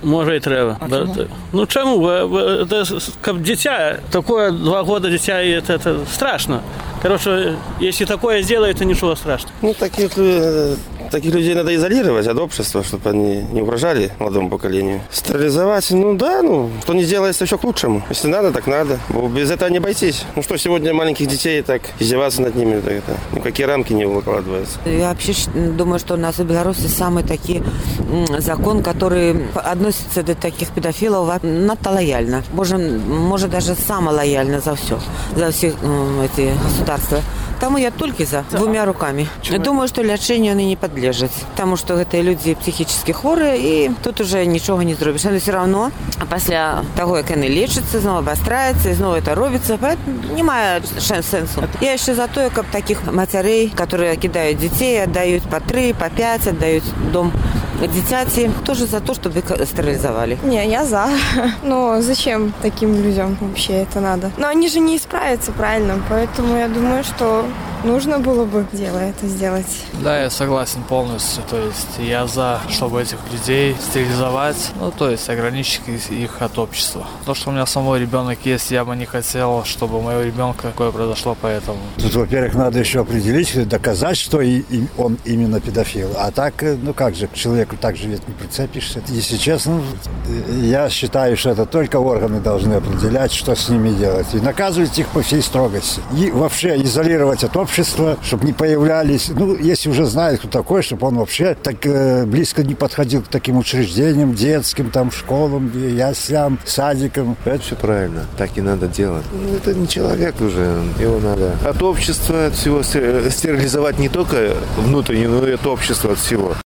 Може і треба. А Да, чому? ну чому? Как дитя, такое 2 года дитя, и это страшно. Короче, если такое сделает, то ничего страшного. Ну, таких людей надо изолировать от общества, чтобы они не угрожали молодому поколению. Стерилизовать, ну да, что не делается, все к лучшему. Если надо, так надо. Без этого не обойтись. Ну что, сегодня маленьких детей так издеваться над ними, так это, никакие рамки не выкладываются. Я вообще думаю, что у нас в Беларуси самый такой закон, который относится до таких педофилов надто лояльно. Может даже самое лояльно за все, за все эти государства. Тому я только за 2 руками. Думаю, что лечению они не подлежат, потому что это люди психически хворые, и тут уже ничего не зробишь. Но все равно, після того, як вони лечатся, знову обостряется, и снова это робится, поэтому немає сенсу. Я ще за то, как таких матерей, которые кидают детей, отдают по 3, по 5, отдают дом дитяти, тоже за то, чтобы их стерилизовали. Не, я за. Но зачем таким людям вообще это надо? Но они же не исправятся правильно, поэтому я думаю, что нужно было бы это сделать. Да, я согласен полностью. То есть я за, чтобы этих людей стерилизовать, то есть ограничить их от общества. То, что у меня самой ребенок есть, я бы не хотел, чтобы у моего ребенка такое произошло, поэтому. Тут, во-первых, надо еще определить, доказать, что он именно педофил. А так, как же, к человеку так же ведь не прицепишься. Если честно, я считаю, что это только органы должны определять, что с ними делать. И наказывать их по всей строгости. И вообще изолировать от общества, чтобы не появлялись. Если уже знает, кто такой, чтобы он вообще так близко не подходил к таким учреждениям детским, школам, яслям, садикам. Это все правильно. Так и надо делать. Это не человек уже. Его надо от общества, от всего стерилизовать не только внутренне, но и от общества, от всего.